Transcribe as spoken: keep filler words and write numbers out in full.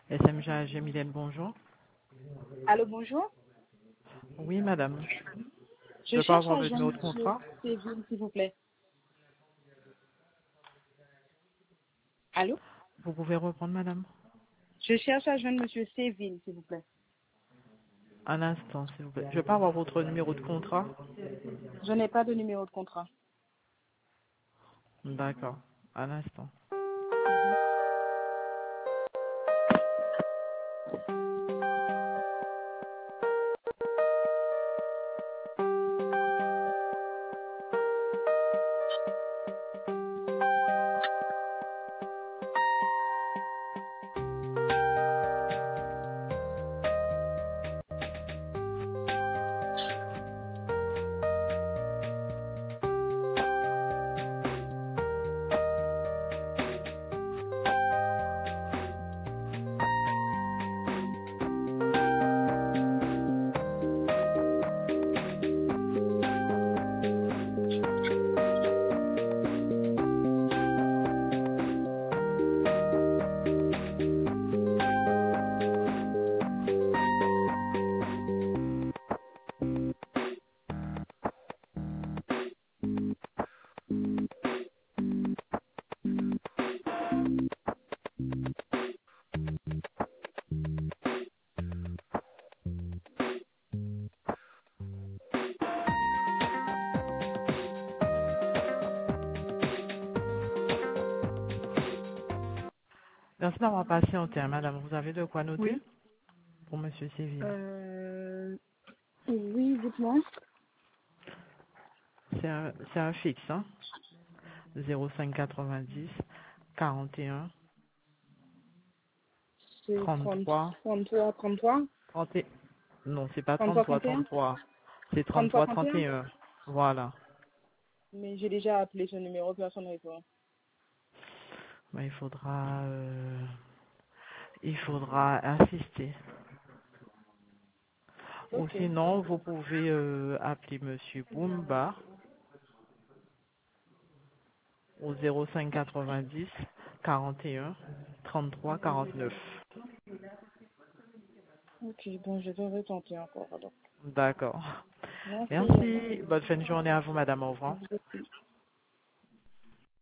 S M G A G Mylène, bonjour. Allô, bonjour. Oui, madame. Je Je peux cherche avoir à le joindre numéro de Monsieur contrat? Séville, s'il vous plaît. Allô? Vous pouvez reprendre, madame? Je cherche à joindre Monsieur Séville, s'il vous plaît. Un instant, s'il vous plaît. Je peux avoir votre numéro de contrat? Je n'ai pas de numéro de contrat. D'accord. Un instant. Merci d'avoir patienté, hein, madame. Vous avez de quoi noter Oui. pour monsieur Séville? Euh, oui, dites-moi. C'est un, c'est un fixe, hein? zéro cinq quatre-vingt-dix quarante et un C'est trente, trente-trois trente-trois, trente-trois, trente et... Non, c'est pas trente-trois, trente-trois trente et un, trente-trois. C'est trente-trois, trente-trois trente et trente un. et un. Voilà. Mais j'ai déjà appelé ce numéro, personne ne répond. Ben, il faudra... euh, Il faudra assister. Ou Ok. sinon, vous pouvez euh, appeler Monsieur Boumba au zéro cinq quatre-vingt-dix quarante et un trente-trois quarante-neuf. Ok, bon, je vais retenter encore alors. D'accord. Merci, au revoir. Merci. Bonne fin de journée à vous, Madame. Au revoir. Merci.